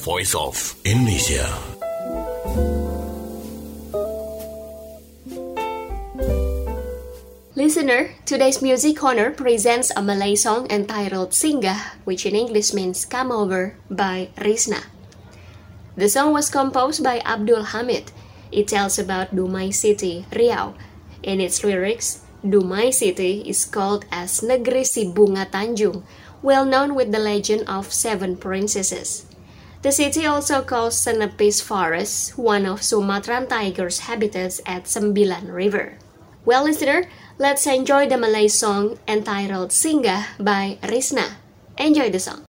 voice of Indonesia. Listener, today's Music Corner presents a Malay song entitled Singgah, which in English means come over, by Risna. The song was composed by Abdul Hamid. It tells about Dumai City, Riau. In its lyrics, Dumai City is called as Negeri Si Bunga Tanjung, well known with the legend of Seven Princesses. The city also calls Senepis Forest, one of Sumatran tiger's habitats at Sembilan River. Well, listener, let's enjoy the Malay song entitled Singgah by Risna. Enjoy the song.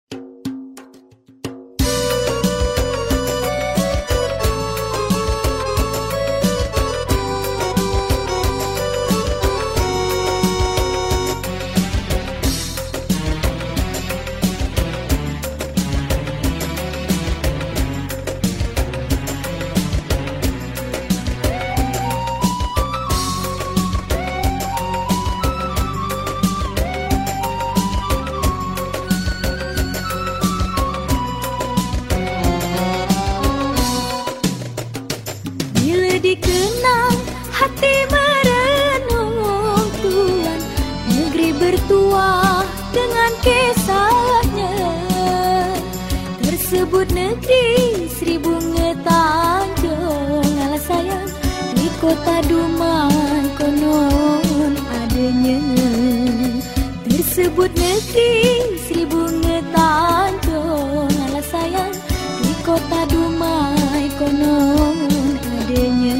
Dikenang hati merenung Tuhan, negeri bertuah dengan kisahnya. Tersebut negeri seribu ngetanjung, alah sayang di kota Dumai konon adanya. Tersebut negeri seribu ngetanjung, alah sayang di kota Dumai konon adanya.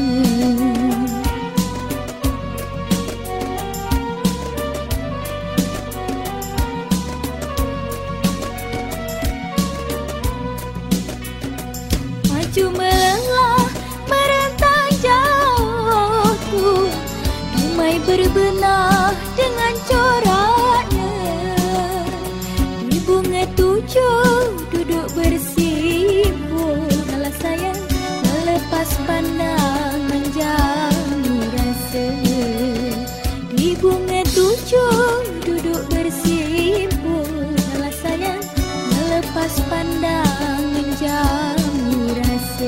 Maju melengah merentang jauh, Dumai berbenah dengan coraknya. Di bunga tujuh duduk bersimpul, alah sayang melepas pandangan jamu rasa. Di bunga tujuh duduk bersimpul, alah sayang melepas pandangan jamu rasa.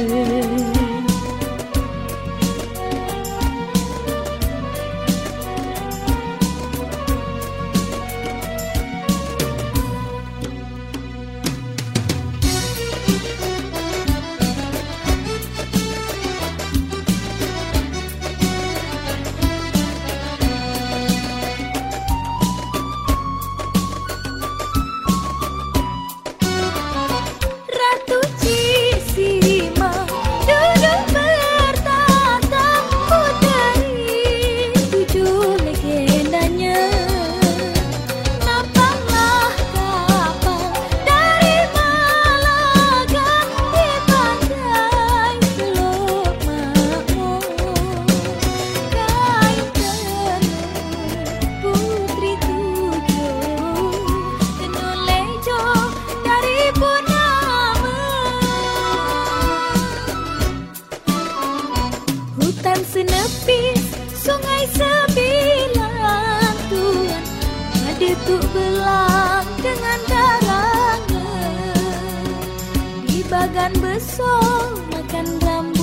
Hutan senepis, sungai sebilang Tuhan, ada tuk belang dengan darangan. Di bagan besar makan rambut